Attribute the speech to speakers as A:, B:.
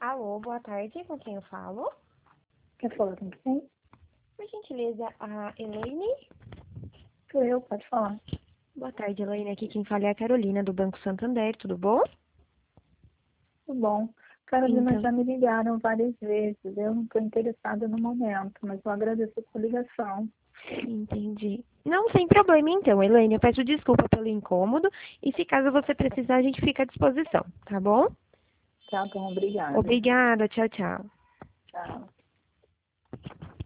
A: Alô, boa tarde, com quem eu falo?
B: Quer falar com quem?
A: Por gentileza, a Elaine?
B: Sou eu, pode falar.
A: Boa tarde, Elaine. Aqui quem fala é a Carolina, do Banco Santander, tudo bom?
B: Tudo bom. Carolina,
A: Então,
B: já me ligaram várias vezes. Eu não estou interessada no momento, mas eu agradeço a sua ligação.
A: entendi. Não, sem problema então, Elaine. Eu peço desculpa pelo incômodo e se caso você precisar, a gente fica à disposição, tá bom?
B: Tá bom, obrigada.
A: Obrigada, tchau, tchau.
B: Tchau.